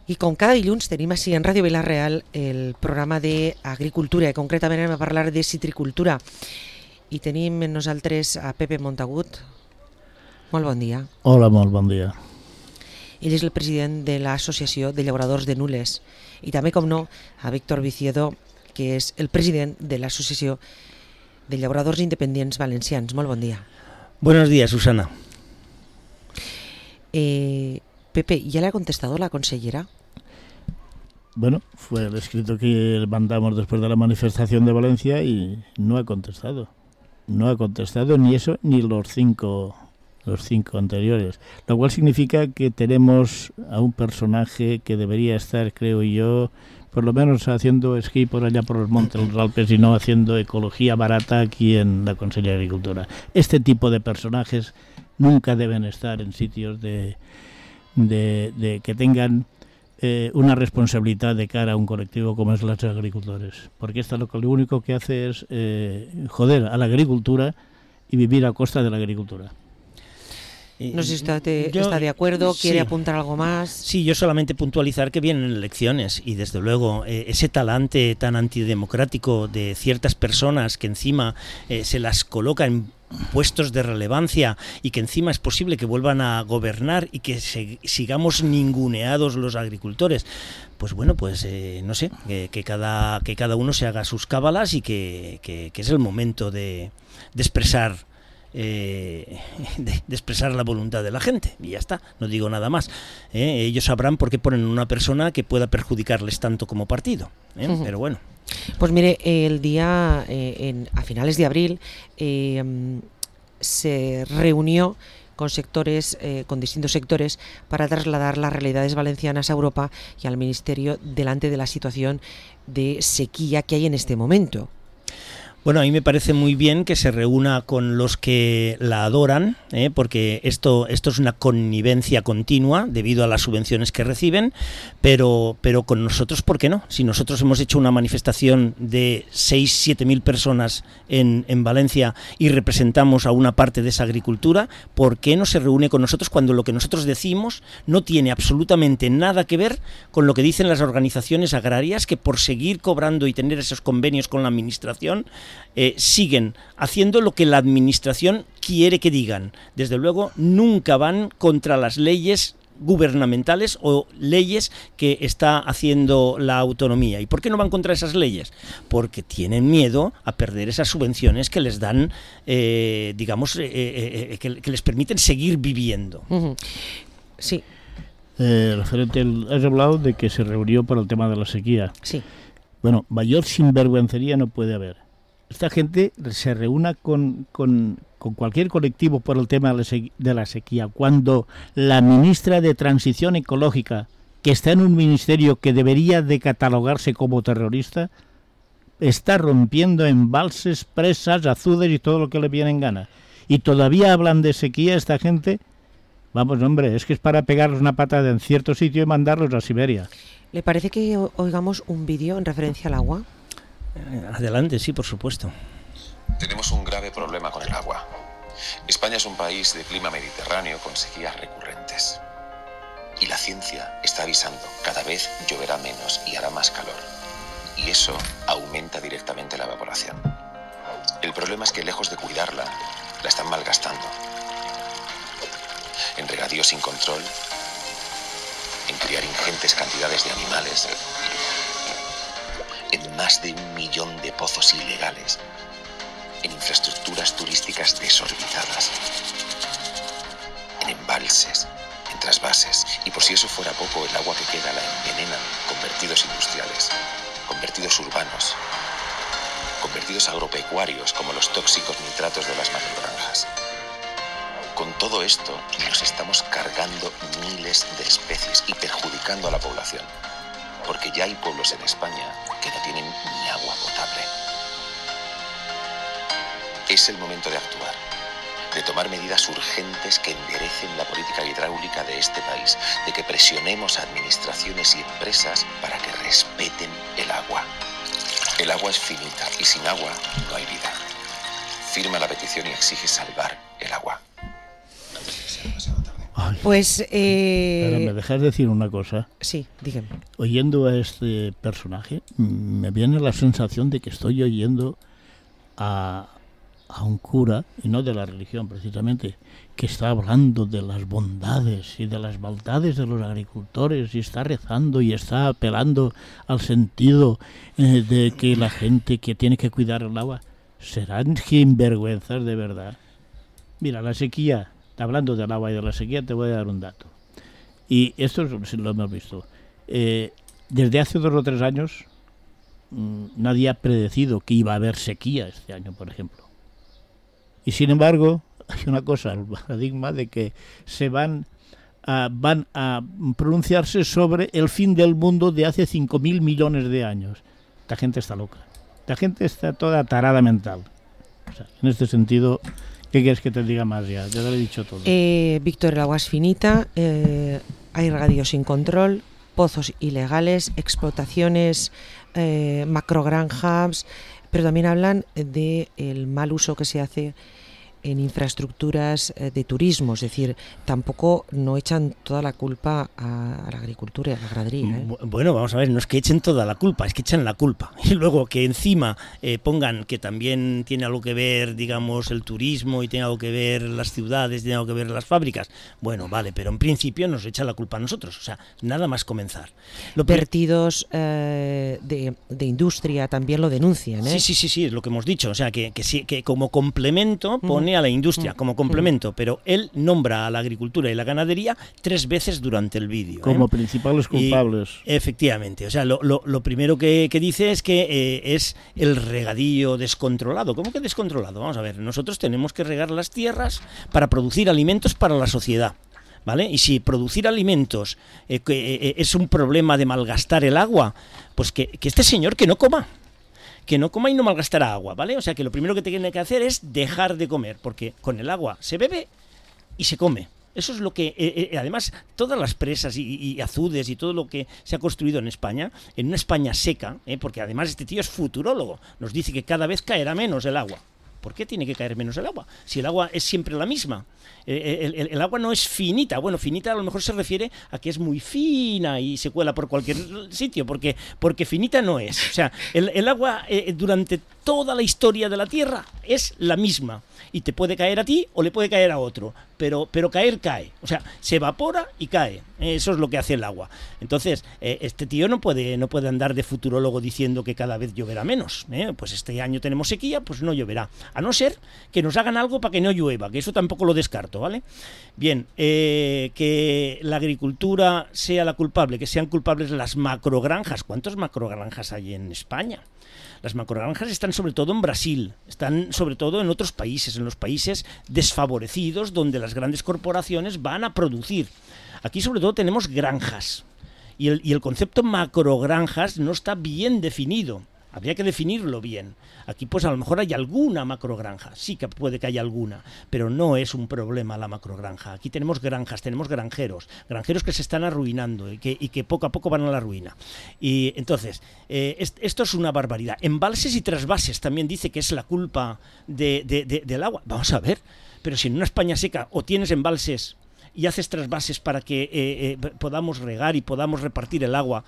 I com cada dilluns tenim així en Ràdio Vila-real el programa d'agricultura, i concretament anem a parlar de citricultura. I tenim amb nosaltres a Pepe Montagut. Molt bon dia. Hola, molt bon dia. Ell és el president de l'Associació de Llauradors de Nules. I també, com no, a Víctor Viciedo, que és el president de l'Associació de Llauradors Independients Valencians. Molt bon dia. Buenos días, Susana. Pepe, ¿ya le ha contestado la consellera? Bueno, fue el escrito que mandamos después de la manifestación de Valencia y no ha contestado. No ha contestado ni eso ni los cinco anteriores. Lo cual significa que tenemos a un personaje que debería estar, creo yo, por lo menos haciendo esquí por allá por los montes, los Alpes, y no haciendo ecología barata aquí en la Consellería de Agricultura. Este tipo de personajes nunca deben estar en sitios de que tengan una responsabilidad de cara a un colectivo como es los agricultores, porque esto lo único que hace es joder a la agricultura y vivir a costa de la agricultura. No sé si está de acuerdo, quiere apuntar algo más. Sí, yo solamente puntualizar que vienen elecciones y desde luego ese talante tan antidemocrático de ciertas personas que encima se las coloca en puestos de relevancia y que encima es posible que vuelvan a gobernar y que sigamos ninguneados los agricultores, pues bueno, pues no sé, que cada uno se haga sus cábalas y que es el momento de expresar de expresar la voluntad de la gente y ya está, no digo nada más. Ellos sabrán por qué ponen una persona que pueda perjudicarles tanto como partido, pero bueno. Pues mire, el día a finales de abril se reunió con distintos sectores para trasladar las realidades valencianas a Europa y al Ministerio delante de la situación de sequía que hay en este momento. Bueno, a mí me parece muy bien que se reúna con los que la adoran, porque esto es una connivencia continua debido a las subvenciones que reciben, pero con nosotros, ¿por qué no? Si nosotros hemos hecho una manifestación de 6-7 mil personas en Valencia y representamos a una parte de esa agricultura, ¿por qué no se reúne con nosotros cuando lo que nosotros decimos no tiene absolutamente nada que ver con lo que dicen las organizaciones agrarias, que por seguir cobrando y tener esos convenios con la administración siguen haciendo lo que la administración quiere que digan? Desde luego nunca van contra las leyes gubernamentales o leyes que está haciendo la autonomía. ¿Y por qué no van contra esas leyes? Porque tienen miedo a perder esas subvenciones que les dan, que les permiten seguir viviendo. Sí. Has hablado de que se reunió por el tema de la sequía. Sí. Bueno, mayor sinvergüencería no puede haber. Esta gente se reúna con cualquier colectivo por el tema de la sequía, cuando la ministra de Transición Ecológica, que está en un ministerio que debería de catalogarse como terrorista, está rompiendo embalses, presas, azudes y todo lo que le viene en gana. Y todavía hablan de sequía esta gente. Vamos, hombre, es que es para pegarles una patada en cierto sitio y mandarlos a Siberia. ¿Le parece que oigamos un vídeo en referencia al agua? Adelante, sí, por supuesto. Tenemos un grave problema con el agua. España es un país de clima mediterráneo con sequías recurrentes. Y la ciencia está avisando, cada vez lloverá menos y hará más calor. Y eso aumenta directamente la evaporación. El problema es que lejos de cuidarla, la están malgastando. En regadío sin control, en criar ingentes cantidades de animales, en más de 1 millón de pozos ilegales, en infraestructuras turísticas desorbitadas, en embalses, en trasvases, y por si eso fuera poco, el agua que queda la envenenan con vertidos industriales, con vertidos urbanos, con vertidos agropecuarios como los tóxicos nitratos de las macrogranjas. Con todo esto nos estamos cargando miles de especies y perjudicando a la población, porque ya hay pueblos en España que no tienen ni agua potable. Es el momento de actuar, de tomar medidas urgentes que enderecen la política hidráulica de este país, de que presionemos a administraciones y empresas para que respeten el agua. El agua es finita y sin agua no hay vida. Firma la petición y exige salvar el agua. Ay, Pues... ahora, ¿me dejas decir una cosa? Sí, dígame. Oyendo a este personaje, me viene la sensación de que estoy oyendo a un cura, y no de la religión precisamente, que está hablando de las bondades y de las maldades de los agricultores, y está rezando y está apelando al sentido de que la gente que tiene que cuidar el agua serán sinvergüenzas de verdad. Mira, la sequía, hablando del agua y de la sequía, te voy a dar un dato. Y esto lo hemos visto. Desde hace 2 o 3 años nadie ha predecido que iba a haber sequía este año, por ejemplo. Y sin embargo, hay una cosa, el paradigma de que se van a pronunciarse sobre el fin del mundo de hace 5.000 millones de años. La gente está loca. La gente está toda tarada mental. O sea, en este sentido, ¿qué quieres que te diga más ya? Ya te lo he dicho todo. Víctor, el agua es finita, hay regadío sin control, pozos ilegales, explotaciones, macrogranjas, pero también hablan del mal uso que se hace en infraestructuras de turismo, es decir, tampoco no echan toda la culpa a la agricultura y a la ganadería. Bueno, vamos a ver, no es que echen toda la culpa, es que echan la culpa. Y luego que encima pongan que también tiene algo que ver, digamos, el turismo y tiene algo que ver las ciudades, tiene algo que ver las fábricas. Bueno, vale, pero en principio nos echa la culpa a nosotros, o sea, nada más comenzar. Vertidos de industria también lo denuncian. Sí, es lo que hemos dicho, o sea, que como complemento pone a la industria como complemento, pero él nombra a la agricultura y la ganadería 3 veces durante el vídeo. Como principales culpables. Y, efectivamente, o sea, lo primero que dice es que es el regadío descontrolado. ¿Cómo que descontrolado? Vamos a ver, nosotros tenemos que regar las tierras para producir alimentos para la sociedad. ¿Vale? Y si producir alimentos es un problema de malgastar el agua, pues que este señor que no coma y no malgastará agua, ¿vale? O sea que lo primero que tiene que hacer es dejar de comer, porque con el agua se bebe y se come. Eso es lo que, además, todas las presas y azudes y todo lo que se ha construido en España, en una España seca, porque además este tío es futurólogo, nos dice que cada vez caerá menos el agua. ¿Por qué tiene que caer menos el agua? Si el agua es siempre la misma. El agua no es finita. Bueno, finita a lo mejor se refiere a que es muy fina y se cuela por cualquier sitio, porque finita no es. O sea, el agua durante toda la historia de la Tierra es la misma. Y te puede caer a ti o le puede caer a otro. Pero caer cae. O sea, se evapora y cae. Eso es lo que hace el agua. Entonces, este tío no puede andar de futurólogo diciendo que cada vez lloverá menos. Pues este año tenemos sequía, pues no lloverá. A no ser que nos hagan algo para que no llueva, que eso tampoco lo descarto, ¿vale? Bien, que la agricultura sea la culpable, que sean culpables las macrogranjas. ¿Cuántas macrogranjas hay en España? Las macrogranjas están sobre todo en Brasil, están sobre todo en otros países, en los países desfavorecidos donde las grandes corporaciones van a producir. Aquí sobre todo tenemos granjas y el concepto macrogranjas no está bien definido. Habría que definirlo bien. Aquí pues a lo mejor hay alguna macrogranja, sí que puede que haya alguna, pero no es un problema la macrogranja. Aquí tenemos granjas, tenemos granjeros que se están arruinando y que poco a poco van a la ruina. Y entonces, esto es una barbaridad. Embalses y trasvases también dice que es la culpa del agua. Vamos a ver, pero si en una España seca o tienes embalses y haces trasvases para que podamos regar y podamos repartir el agua,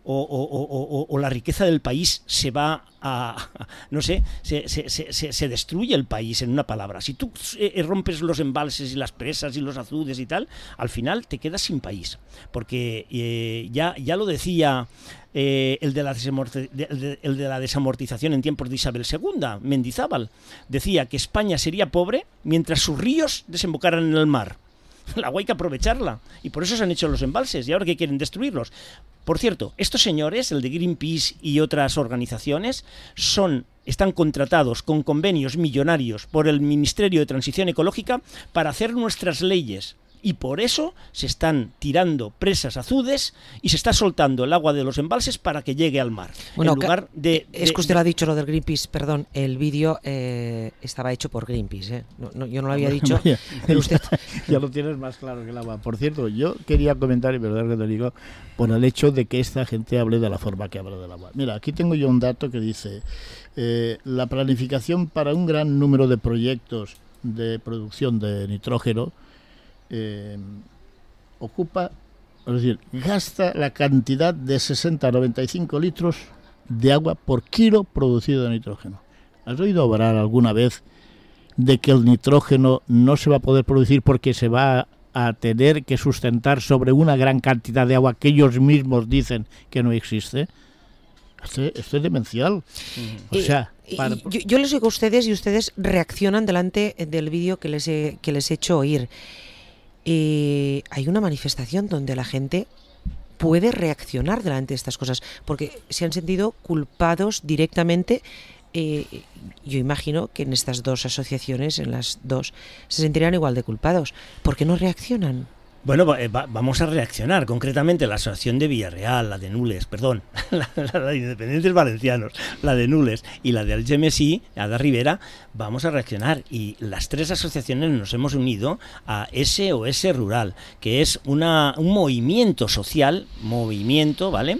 o la riqueza del país se va a, no sé, se destruye el país, en una palabra. Si tú rompes los embalses y las presas y los azudes y tal, al final te quedas sin país, porque ya lo decía el de la desamortización en tiempos de Isabel II, Mendizábal, decía que España sería pobre mientras sus ríos desembocaran en el mar. El agua hay que aprovecharla, y por eso se han hecho los embalses, y ahora que quieren destruirlos. Por cierto, estos señores, el de Greenpeace y otras organizaciones, están contratados con convenios millonarios por el Ministerio de Transición Ecológica para hacer nuestras leyes. Y por eso se están tirando presas azudes y se está soltando el agua de los embalses para que llegue al mar. Bueno, en lugar es que usted lo ha dicho, lo del Greenpeace, perdón, el vídeo estaba hecho por Greenpeace. No, yo no lo había dicho, pero usted... Ya lo tienes más claro que el agua. Por cierto, yo quería comentar, y verdad que te digo, por el hecho de que esta gente hable de la forma que habla del agua. Mira, aquí tengo yo un dato que dice, la planificación para un gran número de proyectos de producción de nitrógeno es decir, gasta la cantidad de 60 a 95 litros de agua por kilo producido de nitrógeno. ¿Has oído hablar alguna vez de que el nitrógeno no se va a poder producir porque se va a tener que sustentar sobre una gran cantidad de agua que ellos mismos dicen que no existe? Esto es demencial. O sea, yo les oigo a ustedes y ustedes reaccionan delante del vídeo que les he hecho oír. Hay una manifestación donde la gente puede reaccionar delante de estas cosas porque se han sentido culpados directamente. Yo imagino que en estas dos asociaciones, en las dos, se sentirían igual de culpados. ¿Por qué no reaccionan? Bueno, vamos a reaccionar. Concretamente, la Asociación de Villarreal, la de Nules, perdón, la de Independientes Valencianos, la de Nules y la de Algemesí, la de Rivera, vamos a reaccionar. Y las tres asociaciones nos hemos unido a SOS Rural, que es un movimiento social, ¿vale?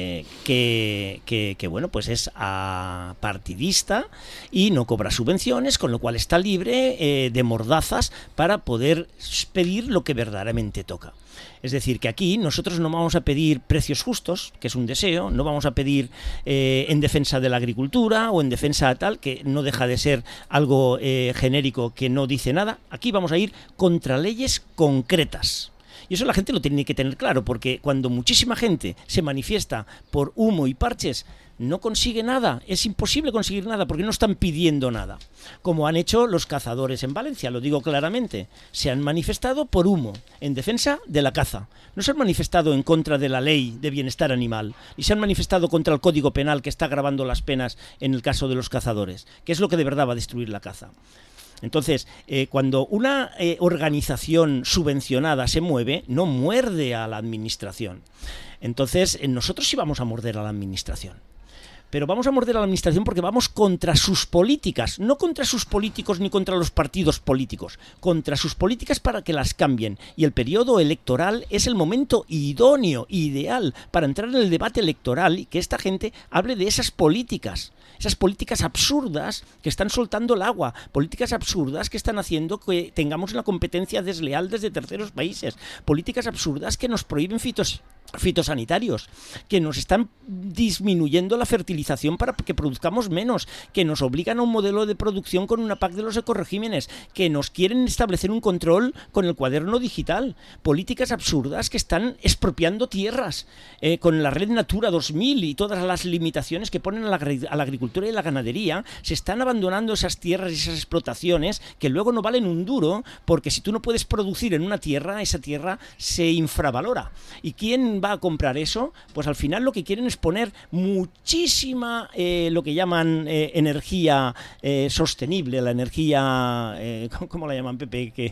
Que bueno, pues es apartidista y no cobra subvenciones, con lo cual está libre de mordazas para poder pedir lo que verdaderamente toca. Es decir, que aquí nosotros no vamos a pedir precios justos, que es un deseo, no vamos a pedir en defensa de la agricultura o en defensa tal, que no deja de ser algo genérico que no dice nada. Aquí vamos a ir contra leyes concretas. Y eso la gente lo tiene que tener claro, porque cuando muchísima gente se manifiesta por humo y parches, no consigue nada, es imposible conseguir nada porque no están pidiendo nada, como han hecho los cazadores en Valencia, lo digo claramente, se han manifestado por humo, en defensa de la caza, no se han manifestado en contra de la ley de bienestar animal, y se han manifestado contra el Código Penal que está agravando las penas en el caso de los cazadores, que es lo que de verdad va a destruir la caza. Entonces, cuando una organización subvencionada se mueve, no muerde a la administración. Entonces, nosotros sí vamos a morder a la administración. Pero vamos a morder a la administración porque vamos contra sus políticas, no contra sus políticos ni contra los partidos políticos, contra sus políticas para que las cambien. Y el periodo electoral es el momento idóneo, ideal, para entrar en el debate electoral y que esta gente hable de esas políticas absurdas que están soltando el agua, políticas absurdas que están haciendo que tengamos una competencia desleal desde terceros países, políticas absurdas que nos prohíben fitosanitarios, que nos están disminuyendo la fertilización para que produzcamos menos, que nos obligan a un modelo de producción con una PAC de los ecoregímenes, que nos quieren establecer un control con el cuaderno digital, políticas absurdas que están expropiando tierras con la red Natura 2000 y todas las limitaciones que ponen a la agricultura y a la ganadería. Se están abandonando esas tierras y esas explotaciones que luego no valen un duro, porque si tú no puedes producir en una tierra, esa tierra se infravalora. ¿Y quién va a comprar eso? Pues al final lo que quieren es poner muchísima lo que llaman energía sostenible, la energía ¿cómo la llaman, Pepe?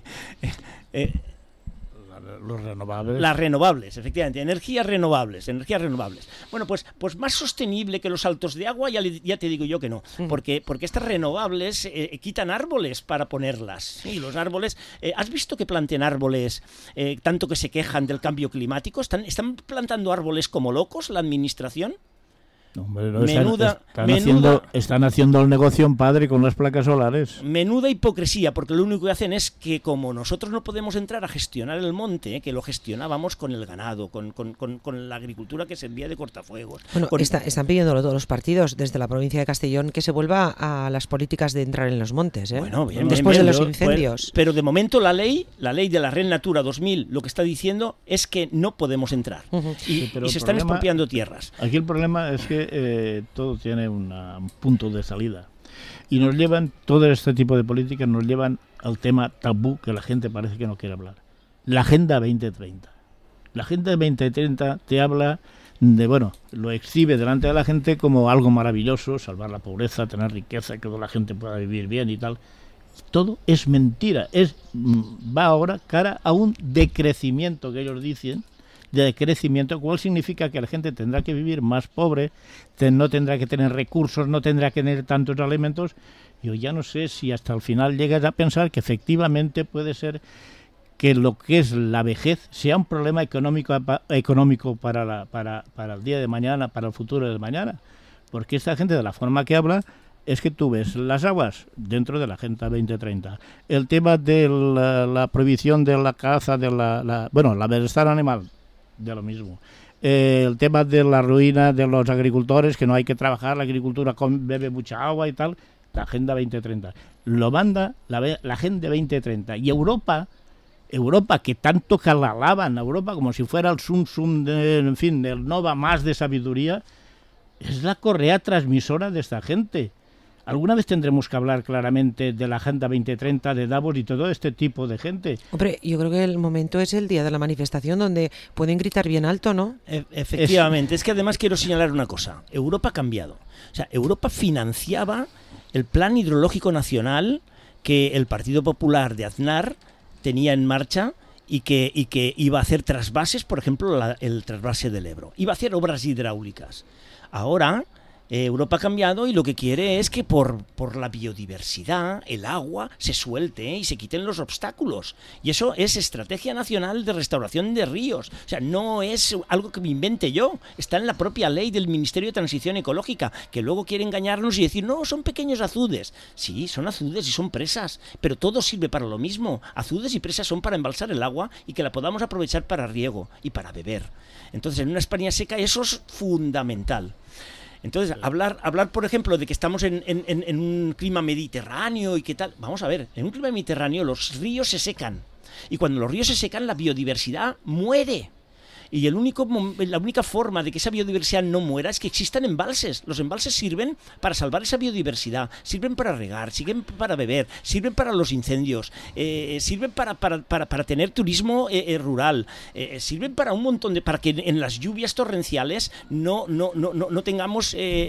Los renovables. Las renovables, efectivamente, energías renovables. Bueno, pues más sostenible que los saltos de agua, ya te digo yo que no, porque estas renovables quitan árboles para ponerlas. Y los árboles, ¿has visto que planten árboles tanto que se quejan del cambio climático? ¿Están plantando árboles como locos la administración? No, hombre, no, están haciendo el negocio en padre con las placas solares. Menuda hipocresía, porque lo único que hacen es que como nosotros no podemos entrar a gestionar el monte, que lo gestionábamos con el ganado, con la agricultura que servía de cortafuegos. Bueno, están pidiéndolo todos los partidos desde la provincia de Castellón, que se vuelva a las políticas de entrar en los montes, ¿eh? Bueno, después de los incendios. Pero de momento la ley de la red Natura 2000 lo que está diciendo es que no podemos entrar. Y se están expropiando tierras. Aquí el problema es que todo tiene un punto de salida y nos llevan, todo este tipo de políticas nos llevan al tema tabú que la gente parece que no quiere hablar, la Agenda 2030. La Agenda 2030 te habla de, bueno, lo exhibe delante de la gente como algo maravilloso, salvar la pobreza, tener riqueza, que toda la gente pueda vivir bien y tal. Todo es mentira, va ahora cara a un decrecimiento que ellos dicen, de crecimiento, cual significa que la gente tendrá que vivir más pobre, no tendrá que tener recursos, no tendrá que tener tantos alimentos. Yo ya no sé si hasta el final llegas a pensar que efectivamente puede ser que lo que es la vejez sea un problema económico para el día de mañana, para el futuro de mañana. Porque esta gente, de la forma que habla, es que tú ves las aguas dentro de la Agenda 2030, el tema de la prohibición de la caza, de la bienestar animal, de lo mismo, el tema de la ruina de los agricultores, que no hay que trabajar, la agricultura bebe mucha agua y tal, la Agenda 2030. Lo manda la Agenda 2030. Y Europa, que tanto que la alaban, Europa como si fuera el sum del Nova más de sabiduría, es la correa transmisora de esta gente. Alguna vez tendremos que hablar claramente de la Agenda 2030, de Davos y todo este tipo de gente. Hombre, yo creo que el momento es el día de la manifestación donde pueden gritar bien alto, ¿no? Efectivamente, es que además quiero señalar una cosa. Europa ha cambiado. O sea, Europa financiaba el Plan Hidrológico Nacional que el Partido Popular de Aznar tenía en marcha y que iba a hacer trasvases, por ejemplo, el trasvase del Ebro. Iba a hacer obras hidráulicas. Ahora Europa ha cambiado y lo que quiere es que por la biodiversidad, el agua, se suelte y se quiten los obstáculos. Y eso es Estrategia Nacional de Restauración de Ríos. O sea, no es algo que me invente yo. Está en la propia ley del Ministerio de Transición Ecológica, que luego quiere engañarnos y decir, no, son pequeños azudes. Sí, son azudes y son presas, pero todo sirve para lo mismo. Azudes y presas son para embalsar el agua y que la podamos aprovechar para riego y para beber. Entonces, en una España seca eso es fundamental. Entonces, hablar, por ejemplo, de que estamos en un clima mediterráneo y qué tal. Vamos a ver, en un clima mediterráneo los ríos se secan. Y cuando los ríos se secan, la biodiversidad muere. Y la única forma de que esa biodiversidad no muera es que existan embalses. Los embalses sirven para salvar esa biodiversidad, sirven para regar, sirven para beber, sirven para los incendios, sirven para tener turismo rural, sirven para un montón para que en las lluvias torrenciales no tengamos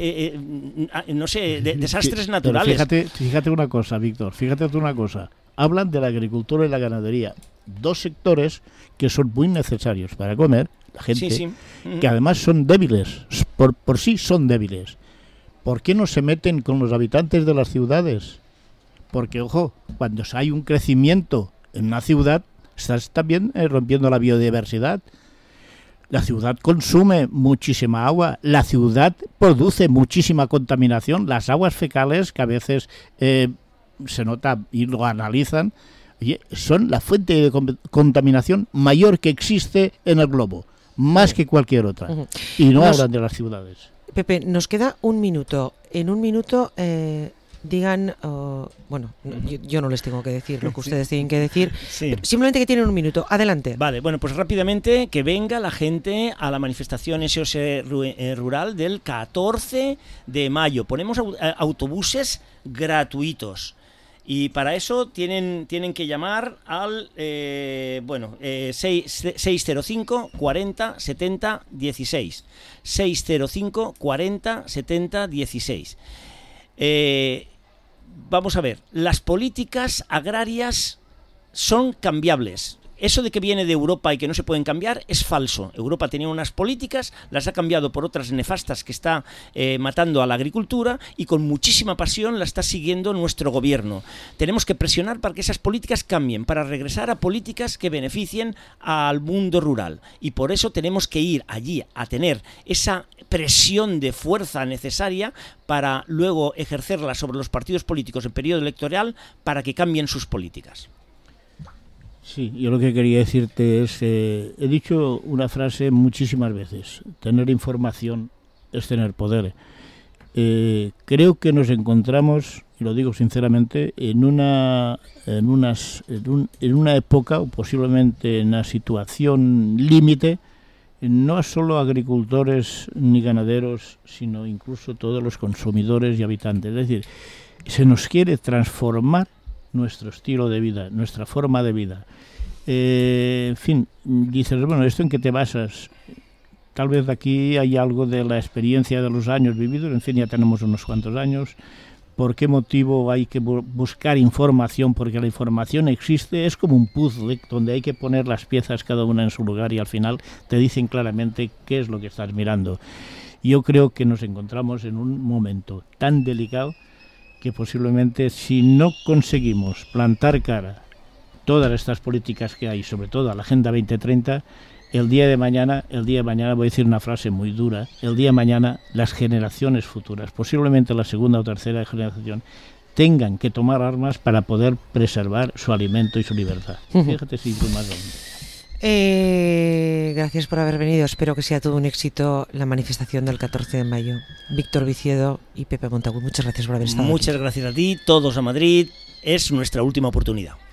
desastres naturales. Fíjate una cosa, Víctor, hablan de la agricultura y la ganadería, dos sectores que son muy necesarios para comer, la gente, sí. Que además son débiles, por sí son débiles. ¿Por qué no se meten con los habitantes de las ciudades? Porque, ojo, cuando hay un crecimiento en una ciudad, estás también rompiendo la biodiversidad. La ciudad consume muchísima agua, la ciudad produce muchísima contaminación, las aguas fecales, que a veces se nota y lo analizan, son la fuente de contaminación mayor que existe en el globo, más que cualquier otra. Y no hablan de las ciudades. Pepe, nos queda un minuto. En un minuto digan, yo no les tengo que decir lo que ustedes tienen que decir, sí. Simplemente que tienen un minuto. Adelante. Vale, bueno, pues rápidamente que venga la gente a la manifestación SOS Rural del 14 de mayo. Ponemos autobuses gratuitos. Y para eso tienen que llamar al 605 40 70 16. 605 40 70 16. Vamos a ver, las políticas agrarias son cambiables. Eso de que viene de Europa y que no se pueden cambiar es falso. Europa tenía unas políticas, las ha cambiado por otras nefastas que está matando a la agricultura y con muchísima pasión la está siguiendo nuestro gobierno. Tenemos que presionar para que esas políticas cambien, para regresar a políticas que beneficien al mundo rural. Y por eso tenemos que ir allí a tener esa presión de fuerza necesaria para luego ejercerla sobre los partidos políticos en periodo electoral para que cambien sus políticas. Sí, yo lo que quería decirte es, he dicho una frase muchísimas veces, tener información es tener poder. Creo que nos encontramos, y lo digo sinceramente, en una época, o posiblemente en una situación límite, no solo agricultores ni ganaderos, sino incluso todos los consumidores y habitantes. Es decir, se nos quiere transformar nuestro estilo de vida, nuestra forma de vida. En fin, dices, bueno, ¿esto en qué te basas? Tal vez aquí hay algo de la experiencia de los años vividos, en fin, ya tenemos unos cuantos años. ¿Por qué motivo hay que buscar información? Porque la información existe, es como un puzzle donde hay que poner las piezas cada una en su lugar y al final te dicen claramente qué es lo que estás mirando. Yo creo que nos encontramos en un momento tan delicado que posiblemente si no conseguimos plantar cara a todas estas políticas que hay, sobre todo a la Agenda 2030, el día de mañana, voy a decir una frase muy dura, el día de mañana las generaciones futuras, posiblemente la segunda o tercera generación, tengan que tomar armas para poder preservar su alimento y su libertad. Fíjate si tú más gracias por haber venido. Espero que sea todo un éxito la manifestación del 14 de mayo. Víctor Viciedo y Pepe Montagut, muchas gracias por haber estado Muchas aquí. Gracias a ti, todos a Madrid. Es nuestra última oportunidad.